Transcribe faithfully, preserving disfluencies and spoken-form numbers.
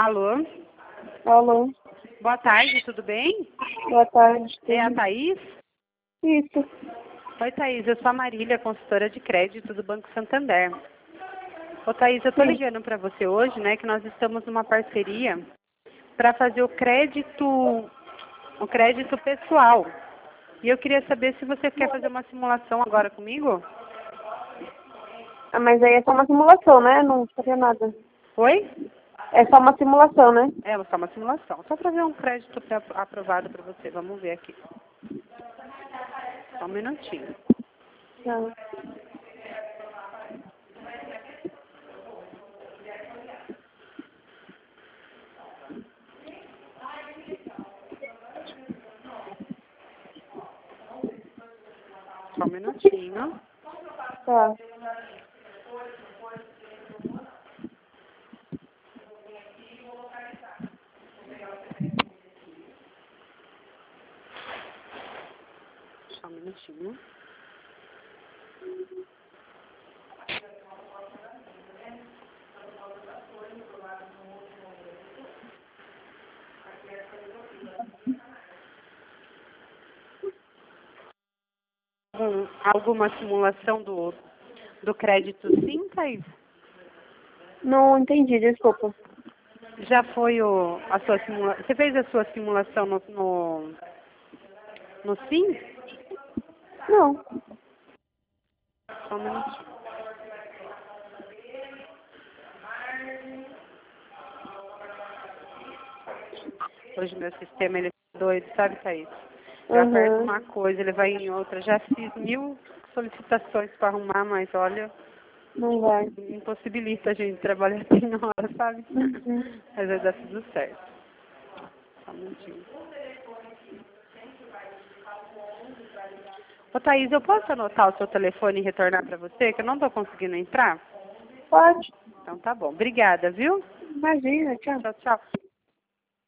Alô? Alô, Boa tarde, tudo bem? boa tarde. É a Thaís? Isso. Oi, Thaís, eu sou a Marília, consultora de crédito do Banco Santander. Ô, Thaís, eu tô Sim. ligando para você hoje, né, que nós estamos numa parceria para fazer o crédito, o crédito pessoal. E eu queria saber se você quer fazer uma simulação agora comigo? Ah, mas aí é só uma simulação, né? Não faria nada. Oi? É só uma simulação, né? É, só uma simulação. Só para ver um crédito pré- aprovado para você. Vamos ver aqui. Só um minutinho. Não. Só um minutinho. Tá. Só um minutinho. Hum, alguma simulação do, do crédito sim, Thaís? Não entendi, desculpa. Já foi o, a sua simulação? Você fez a sua simulação no, no, no sim? Não. Só um minutinho. Hoje meu sistema ele é doido, sabe, Thaís? Eu aperto Uhum. uma coisa, ele vai em outra. Já fiz mil solicitações para arrumar, mas olha, Não vai. impossibilita a gente trabalhar sem hora, sabe? Uhum. Mas vai dar tudo certo. Só um minutinho. Ô, Thaís, eu posso anotar o seu telefone e retornar para você, que eu não estou conseguindo entrar? Pode. Então tá bom. Obrigada, viu? Imagina, tchau. Tchau, tchau.